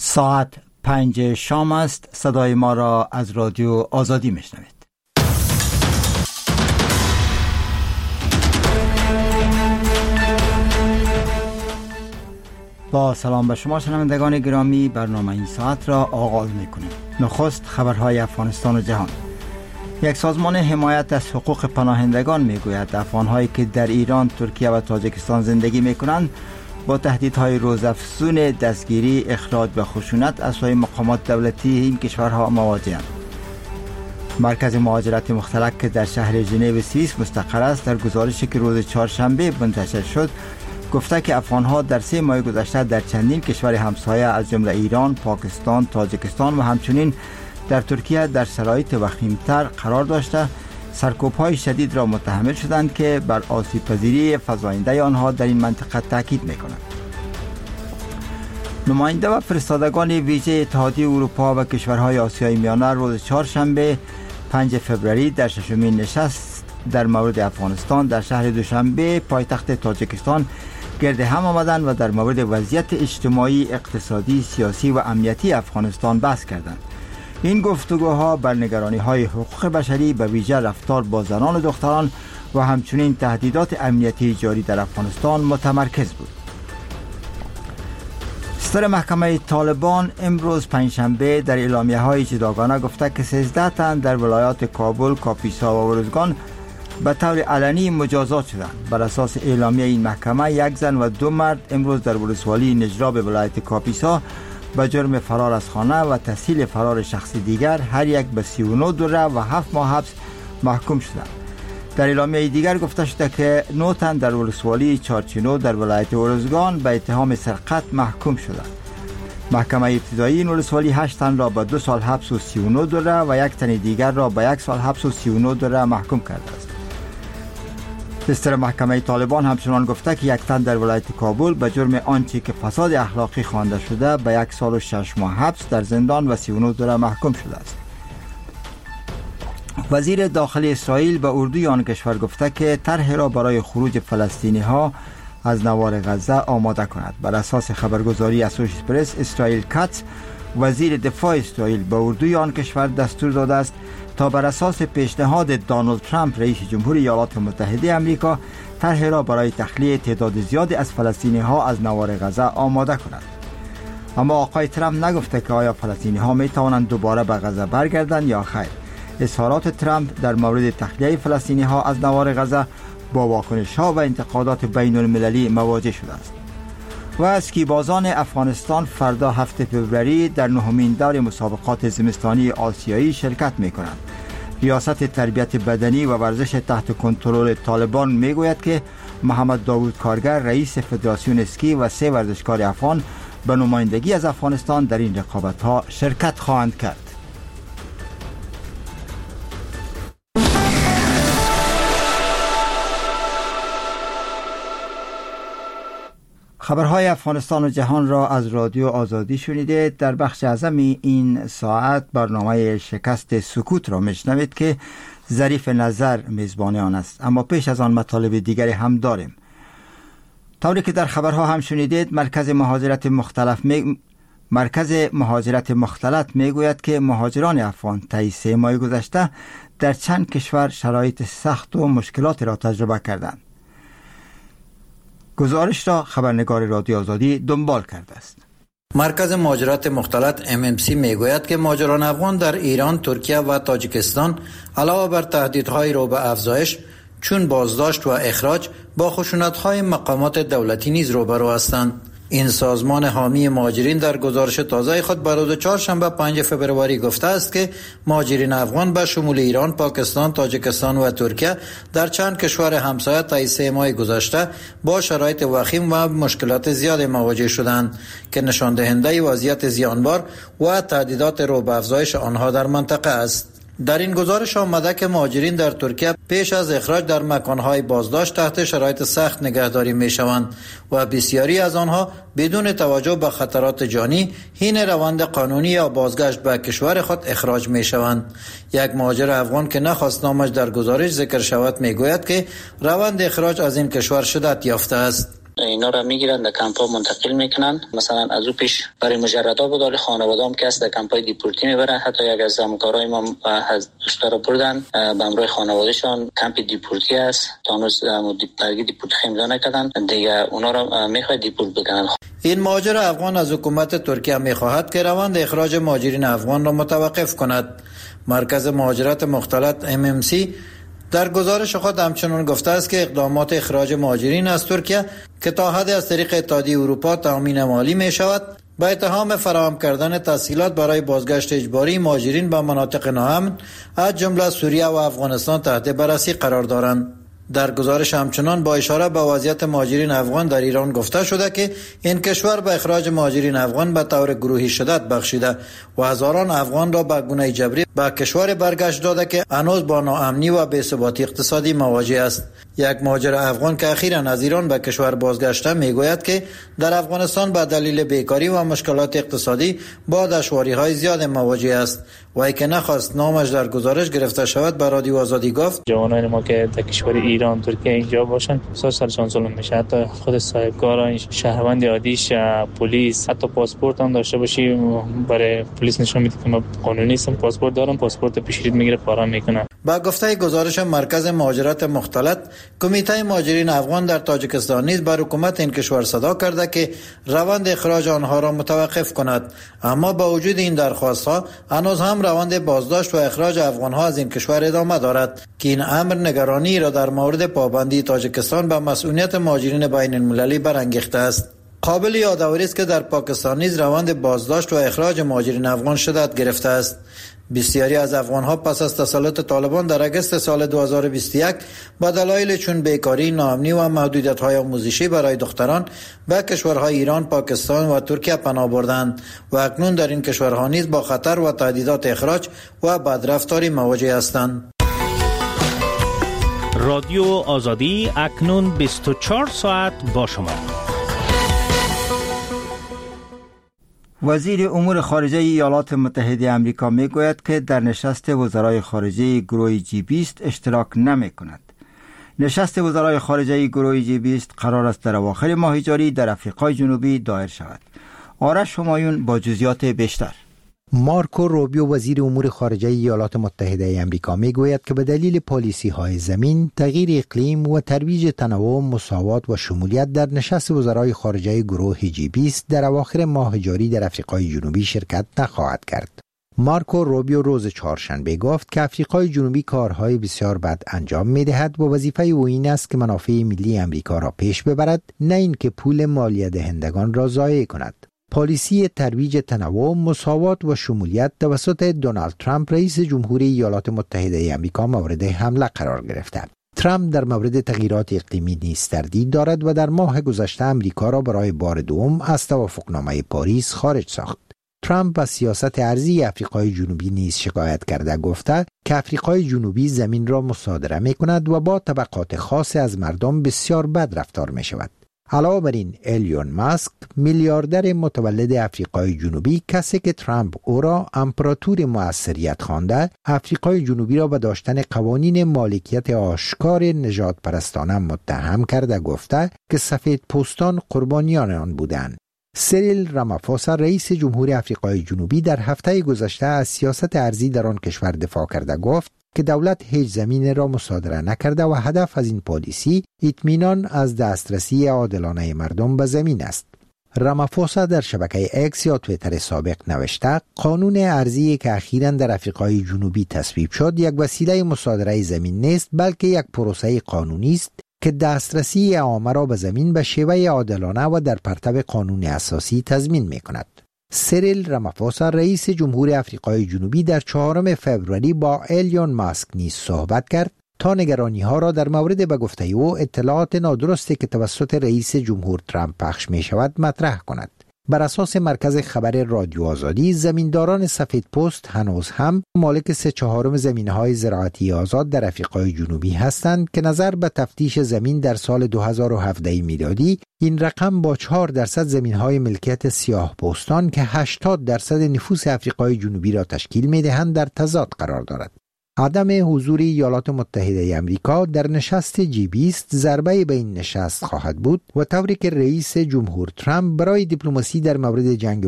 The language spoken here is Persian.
ساعت 5 شام است. صدای ما را از رادیو آزادی میشنوید. با سلام به شما شنوندگان گرامی، برنامه این ساعت را آغاز میکنیم. نخست خبرهای افغانستان و جهان. یک سازمان حمایت از حقوق پناهندگان میگوید افغانهایی که در ایران، ترکیه و تاجیکستان زندگی میکنند با تهدیدهای روزافزون دستگیری، اخراج و خشونت از سوی مقامات دولتی این کشورها مواجه‌اند. مرکز مهاجرت مختلط که در شهر ژنو سوئیس مستقر است، در گزارشی که روز چهارشنبه منتشر شد گفته که افغانها در 3 ماه گذشته در چندین کشور همسایه از جمله ایران، پاکستان، تاجیکستان و همچنین در ترکیه در شرایط وخیم‌تر قرار داشته سرکوب‌های شدید را متحمل شدند که بر آسیب‌پذیری فزاینده آنها در این منطقه تاکید می‌کنند. نماینده و فرستادگان ویژه اتحادیه اروپا و کشورهای آسیای میانه روز چهارشنبه 5 فوریه در ششمین نشست در مورد افغانستان در شهر دوشنبه پایتخت تاجیکستان گرد هم آمدند و در مورد وضعیت اجتماعی، اقتصادی، سیاسی و امنیتی افغانستان بحث کردند. این گفتگوها بر نگرانی‌های حقوق بشری، به ویژه رفتار با زنان و دختران و همچنین تهدیدات امنیتی جاری در افغانستان متمرکز بود. صدر محکمه طالبان امروز پنجشنبه در اعلامیه‌های جداگانه گفته که 13 تن در ولایات کابل، کاپیسا و ارزگان به طور علنی مجازات شدند. بر اساس اعلامیه این محکمه، 1 زن و 2 مرد امروز در ولسوالی نجراب ولایت کاپیسا به جرم فرار از خانه و تسهیل فرار شخص دیگر هر یک به 39 دوره و 7 ماه حبس محکوم شدند. در اعلامیه دیگر گفته شده که 9 تن در ولسوالی چارچینو در ولایت ارزگان به اتهام سرقت محکوم شدند. محکمه ابتدایی این ولسوالی 8 تن را به 2 سال حبس و 39 دوره و 1 تن دیگر را به 1 سال حبس و 39 دوره محکوم کرده است. صدر محکمه طالبان همچنان گفته که 1 تن در ولایت کابل به جرم آنچه که فساد اخلاقی خوانده شده به 1 سال و 6 ماه حبس در زندان و 39 دوره محکوم شده است. وزیر داخلی اسرائیل به اردوی آن کشور گفته که طرح را برای خروج فلسطینی ها از نوار غزه آماده کند. بر اساس خبرگزاری اسوشییتد پرس، اسرائیل کاتس وزیر دفاع اسرائیل به اردوی آن کشور دستور داده است تا بر اساس پیشنهاد دونالد ترامپ رئیس جمهوری ایالات متحده آمریکا طرح را برای تخلیه تعداد زیادی از فلسطینی ها از نوار غزه آماده کند. اما آقای ترامپ نگفته که آیا فلسطینی ها می توانند دوباره به غزه برگردند یا خیر. اظهارات ترامپ در مورد تخلیه فلسطینی ها از نوار غزه با واکنش ها و انتقادات بین المللی مواجه شده است. و اسکیبازان افغانستان فردا 7 فوریه در 9مین دور مسابقات زمستانی آسیایی شرکت می کنند. ریاست تربیت بدنی و ورزش تحت کنترل طالبان می گوید که محمد داوود کارگر رئیس فدراسیون اسکی و 3 ورزشکار افغان به نمایندگی از افغانستان در این رقابت ها شرکت خواهند کرد. خبرهای افغانستان و جهان را از رادیو آزادی شنیدید. در بخش اعظم این ساعت برنامه شکست سکوت را میشنوید که ظریف نظر میزبان آن است. اما پیش از آن مطالب دیگری هم داریم. طوری که در خبرها هم شنیدید، مرکز مهاجرت مختلط میگوید که مهاجران افغان طی 3 ماه گذشته در چند کشور شرایط سخت و مشکلات را تجربه کردند. گزارش را خبرنگار رادیو آزادی دنبال کرده است. مرکز مهاجرت مختلط MMC میگوید که مهاجران افغان در ایران، ترکیه و تاجیکستان علاوه بر تهدیدهای رو به افزایش چون بازداشت و اخراج با خشونت‌های مقامات دولتی نیز روبرو هستند. این سازمان حامی مهاجرین در گزارش تازه خود بر روز چهارشنبه 5 فوریه گفته است که مهاجرین افغان به شمول ایران، پاکستان، تاجیکستان و ترکیه در چند کشور همسایه طی 3 ماه گذشته با شرایط وخیم و مشکلات زیاد مواجه شدند که نشان دهنده وضعیت زیانبار و تهدیدات رو به افزایش آنها در منطقه است. در این گزارش آمده که مهاجرین در ترکیه پیش از اخراج در مکانهای بازداشت تحت شرایط سخت نگهداری می شوند و بسیاری از آنها بدون توجه به خطرات جانی حین روند قانونی یا بازگشت به کشور خود اخراج می شوند. یک مهاجر افغان که نخواست نامش در گزارش ذکر شود می گوید که روند اخراج از این کشور شدت یافته است. اینا را میگیرن در کمپ‌ها منتقل میکنن. مثلا از او پیش برای مجردا بود، ولی خانواده‌ام که است در کمپ‌های دیپورتی میبرن. حتی یک از همکارای ما از دوستا بردن به همراه خانواده‌شان کمپ دیپورتی است، تا هنوز درگیر دیپورتی امضا نکردن، دیگه اونا را میخواد دیپورت بکنن. این مهاجر افغان از حکومت ترکیه میخواهد که روند اخراج مهاجرین افغان را متوقف کند. مرکز مهاجرت مختلط MMC در گزارش خود همچنان گفته است که اقدامات اخراج مهاجرین از ترکیه که تا حدی از طریق اتحادیه اروپا تامین مالی می شود، با اتهام فراهم کردن تسهیلات برای بازگشت اجباری مهاجرین به مناطق ناامن از جمله سوریه و افغانستان تحت بررسی قرار دارند. در گزارش همچنان با اشاره به وضعیت مهاجرین افغان در ایران گفته شده که این کشور به اخراج مهاجرین افغان به طور گروهی شدت بخشیده و هزاران افغان را به گونه جبری به کشور برگشت داده که هنوز با ناامنی و بی‌ثباتی اقتصادی مواجه است. یک مهاجر افغان که اخیراً از ایران به کشور بازگشته میگوید که در افغانستان به دلیل بیکاری و مشکلات اقتصادی با دشواری‌های زیاد مواجه است. و که نخواست نامش در گزارش گرفته شود به رادیو آزادی گفت جوانان ما که در کشور ایران ترکیه اینجا باشن سرشان ظلم میشه. حتی خود صاحبکاران شهروند عادیش پلیس حتی پاسپورت هم داشته باشی برای پلیس نشون میده که ما قانونی نیستم، پاسپورت دارم، پاسپورت پیشگیری میگیره پاره میکنه. با گفته گزارش مرکز مهاجرت مختلط، کمیته مهاجرین افغان در تاجیکستان نیز بر حکومت این کشور صدا کرده که روند اخراج آنها را متوقف کند، اما با وجود این درخواست‌ها هنوز هم روند بازداشت و اخراج افغان‌ها از این کشور ادامه دارد که این امر نگرانی را در مورد پابندی تاجیکستان به مسئولیت مهاجرین بین المللی برانگیخته است. قابل یادآوری است که در پاکستان نیز روند بازداشت و اخراج مهاجرین افغان شدت گرفته است. بسیاری از افغان‌ها پس از تسلط طالبان در اگست سال 2021 با دلایل چون بیکاری، ناامنی و محدودیت‌های آموزشی برای دختران به کشورهای ایران، پاکستان و ترکیه پناه بردند و اکنون در این کشورها نیز با خطر و تهدیدات اخراج و بدرفتاری مواجه هستند. رادیو آزادی اکنون 24 ساعت با شما. وزیر امور خارجه ایالات متحده آمریکا میگوید که در نشست وزرای خارجه گروه G20 اشتراک نمی کند. نشست وزرای خارجه گروه G20 قرار است در اواخر ماه جاری در آفریقای جنوبی دایر شود. آرش همایون با جزئیات بیشتر. مارکو روبیو وزیر امور خارجه ایالات متحده آمریکا میگوید که به دلیل پالیسی‌های زمین، تغییر اقلیم و ترویج تنوع، مساوات و شمولیت در نشست وزرای خارجه گروه G20 در اواخر ماه جاری در آفریقای جنوبی شرکت نخواهد کرد. مارکو روبیو روز چهارشنبه گفت که آفریقای جنوبی کارهای بسیار بد انجام می‌دهد و وظیفه او این است که منافع ملی آمریکا را پیش ببرد، نه اینکه پول مالیه دهندگان را ضایع کند. پالیسی ترویج تنوع، مساوات و شمولیت توسط دونالد ترامپ رئیس جمهوری ایالات متحده آمریکا مورد حمله قرار گرفته. ترامپ در مورد تغییرات اقلیمی نیز تردید دارد و در ماه گذشته آمریکا را برای بار دوم از توافقنامه پاریس خارج ساخت. ترامپ از سیاست ارضی آفریقای جنوبی نیز شکایت کرده گفته که آفریقای جنوبی زمین را مصادره می کند و با طبقات خاص از مردم بسیار بد رفتار می شود. علاوه بر این، ایلون ماسک میلیاردر متولد آفریقای جنوبی، کسی که ترامپ او را امپراتور موثریت خوانده، آفریقای جنوبی را به داشتن قوانین مالکیت آشکار نژاد پرستانه متهم کرده گفته که سفید پوستان قربانیان آن بودند. سیریل رامافوسا رئیس جمهور آفریقای جنوبی در هفته گذشته از سیاست ارضی در آن کشور دفاع کرده گفت که دولت هیچ زمین را مصادره نکرده و هدف از این پالیسی اطمینان از دسترسی عادلانه مردم به زمین است. رامافوسا در شبکه اکس یا توییتر سابق نوشته قانون ارضی که اخیراً در آفریقای جنوبی تصویب شد یک وسیله مصادره زمین نیست، بلکه یک پروسه قانونی است که دسترسی عامه را به زمین به شیوه عادلانه و در پرتو قانون اساسی تضمین می کند. سیریل رامافوسا رئیس جمهور آفریقای جنوبی در 4 فوریه با ایلون ماسک نیز صحبت کرد تا نگرانی‌ها را در مورد به گفته او اطلاعات نادرستی که توسط رئیس جمهور ترامپ پخش می شود مطرح کند. بر اساس مرکز خبر رادیو آزادی، زمینداران سفید پوست هنوز هم مالک 3/4 زمین‌های زراعتی آزاد در آفریقای جنوبی هستند که نظر به تفتیش زمین در سال 2017 میلادی این رقم با 4% زمین‌های ملکیت سیاه پوستان که 80% نفوس آفریقای جنوبی را تشکیل می‌دهند در تضاد قرار دارد. عدم حضور ایالات متحده امریکا در نشست G20 ضربه به این نشست خواهد بود و طوری که رئیس جمهور ترامپ برای دیپلماسی در مورد جنگ